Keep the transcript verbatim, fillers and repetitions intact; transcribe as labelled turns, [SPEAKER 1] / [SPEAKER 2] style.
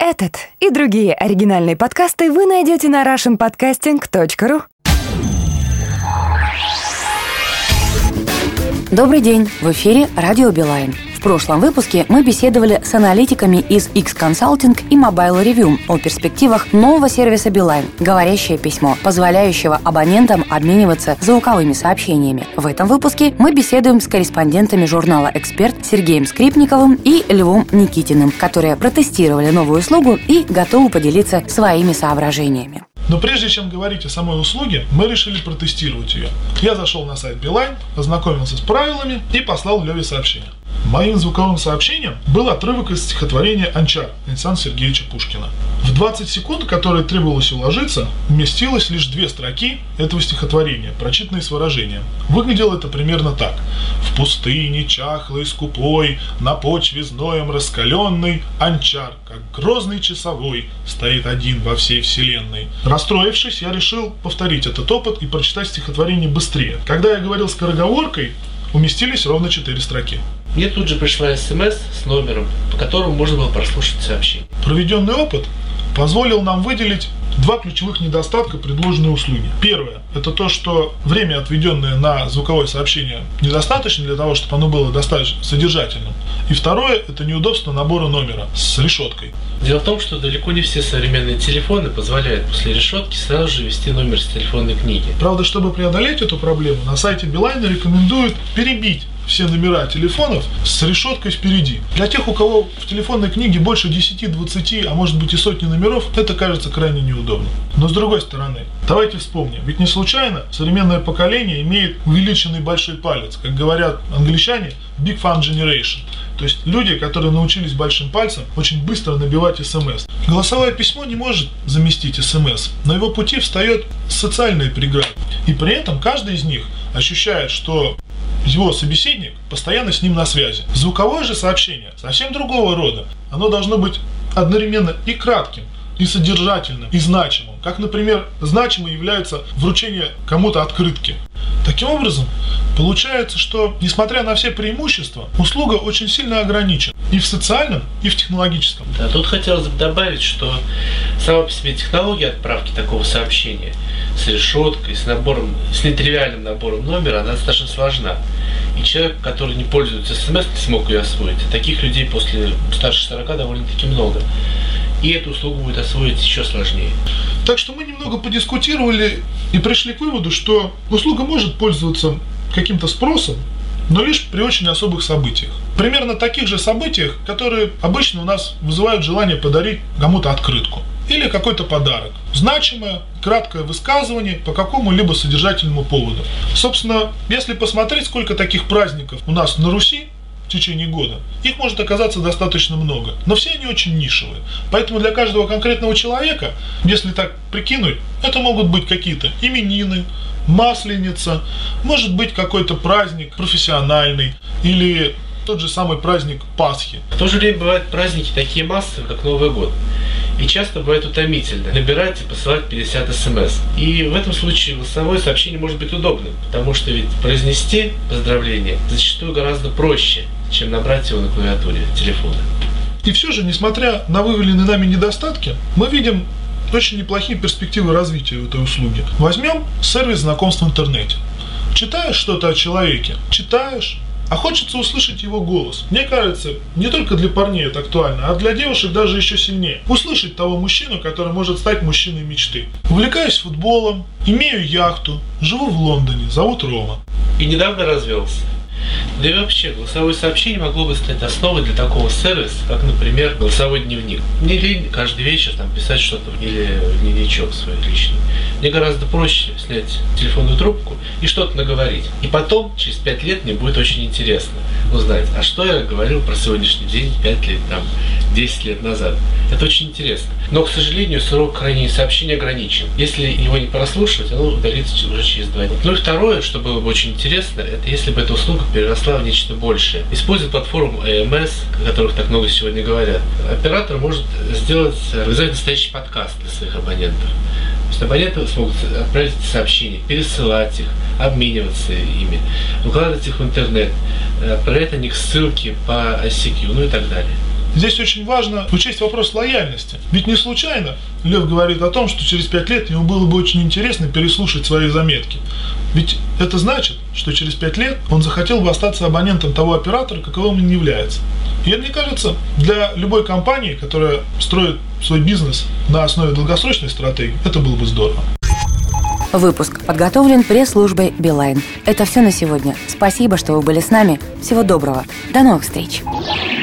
[SPEAKER 1] Этот и другие оригинальные подкасты вы найдете на рашн подкастинг точка ру.
[SPEAKER 2] Добрый день! В эфире Радио Билайн. В прошлом выпуске мы беседовали с аналитиками из X-Consulting и Mobile Review о перспективах нового сервиса Билайн «Говорящее письмо», позволяющего абонентам обмениваться звуковыми сообщениями. В этом выпуске мы беседуем с корреспондентами журнала «Эксперт» Сергеем Скрипниковым и Львом Никитиным, которые протестировали новую услугу и готовы поделиться своими соображениями.
[SPEAKER 3] Но прежде чем говорить о самой услуге, мы решили протестировать ее. Я зашел на сайт Билайн, ознакомился с правилами и послал Леве сообщение. Моим звуковым сообщением был отрывок из стихотворения «Анчар» Александра Сергеевича Пушкина. В двадцать секунд, которые требовалось уложиться, вместилось лишь две строки этого стихотворения, прочитанные с выражением. Выглядело это примерно так. «В пустыне чахлой, скупой, на почве зноем раскаленный, Анчар, как грозный часовой, стоит один во всей вселенной». Расстроившись, я решил повторить этот опыт и прочитать стихотворение быстрее. Когда я говорил скороговоркой, уместились ровно четыре строки.
[SPEAKER 4] Мне тут же пришла смс с номером, по которому можно было прослушать сообщение.
[SPEAKER 3] Проведенный опыт позволил нам выделить два ключевых недостатка предложенной услуги. Первое – это то, что время, отведенное на звуковое сообщение, недостаточно для того, чтобы оно было достаточно содержательным. И второе – это неудобство набора номера с решеткой.
[SPEAKER 4] Дело в том, что далеко не все современные телефоны позволяют после решетки сразу же ввести номер с телефонной книги.
[SPEAKER 3] Правда, чтобы преодолеть эту проблему, на сайте Билайна рекомендуют перебить все номера телефонов с решеткой впереди. Для тех, у кого в телефонной книге больше десяти-двадцати, а может быть и сотни номеров, это кажется крайне неудобно. Но с другой стороны, давайте вспомним, ведь не случайно современное поколение имеет увеличенный большой палец, как говорят англичане, Big Fun Generation. То есть люди, которые научились большим пальцем очень быстро набивать смс. Голосовое письмо не может заместить смс. На его пути встает социальная преграда. И при этом каждый из них ощущает, что его собеседник постоянно с ним на связи. Звуковое же сообщение совсем другого рода. Оно должно быть одновременно и кратким, и содержательным, и значимым. Как, например, значимым является вручение кому-то открытки. Таким образом, получается, что, несмотря на все преимущества, услуга очень сильно ограничена и в социальном, и в технологическом.
[SPEAKER 4] Да, тут хотелось бы добавить, что сама по себе технология отправки такого сообщения с решеткой, с набором, с нетривиальным набором номера, она достаточно сложна. И человек, который не пользуется смс, не смог ее освоить. Таких людей после старше сорока довольно-таки много. И эту услугу будет освоить еще сложнее.
[SPEAKER 3] Так что мы немного подискутировали и пришли к выводу, что услуга может пользоваться каким-то спросом, но лишь при очень особых событиях. Примерно таких же событиях, которые обычно у нас вызывают желание подарить кому-то открытку или какой-то подарок. Значимое, краткое высказывание по какому-либо содержательному поводу. Собственно, если посмотреть, сколько таких праздников у нас на Руси в течение года, их может оказаться достаточно много, но все они очень нишевые. Поэтому для каждого конкретного человека, если так прикинуть, это могут быть какие-то именины, масленица, может быть какой-то праздник профессиональный или тот же самый праздник Пасхи.
[SPEAKER 4] В то же время бывают праздники такие массовые, как Новый год. И часто бывает утомительно набирать и посылать пятьдесят смс. И в этом случае голосовое сообщение может быть удобным, потому что ведь произнести поздравление зачастую гораздо проще, чем набрать его на клавиатуре телефона.
[SPEAKER 3] И все же, несмотря на выявленные нами недостатки, мы видим очень неплохие перспективы развития этой услуги. Возьмем сервис знакомств в интернете. Читаешь что-то о человеке, читаешь, а хочется услышать его голос. Мне кажется, не только для парней это актуально, а для девушек даже еще сильнее. Услышать того мужчину, который может стать мужчиной мечты. Увлекаюсь футболом, имею яхту, живу в Лондоне, зовут Рома.
[SPEAKER 4] И недавно развелся. Да и вообще, голосовое сообщение могло бы стать основой для такого сервиса, как, например, голосовой дневник. Мне лень каждый вечер там писать что-то или дневничок свой личный. Мне гораздо проще снять телефонную трубку и что-то наговорить. И потом, через пять лет, мне будет очень интересно узнать, а что я говорил про сегодняшний день пять лет, там, десять лет назад. Это очень интересно. Но, к сожалению, срок хранения сообщения ограничен. Если его не прослушивать, оно удалится уже через два дня. Ну и второе, что было бы очень интересно, это если бы эта услуга переросла в нечто большее. Используя платформу эй эм эс, о которых так много сегодня говорят, оператор может сделать, организовать настоящий подкаст для своих абонентов. То есть абоненты смогут отправить сообщения, пересылать их, обмениваться ими, выкладывать их в интернет, отправлять на них ссылки по ай си кью, ну и так далее.
[SPEAKER 3] Здесь очень важно учесть вопрос лояльности. Ведь не случайно Лев говорит о том, что через пять лет ему было бы очень интересно переслушать свои заметки. Ведь это значит, что через пять лет он захотел бы остаться абонентом того оператора, каковым он является. И это, мне кажется, для любой компании, которая строит свой бизнес на основе долгосрочной стратегии, это было бы здорово.
[SPEAKER 2] Выпуск подготовлен пресс-службой Билайн. Это все на сегодня. Спасибо, что вы были с нами. Всего доброго. До новых встреч.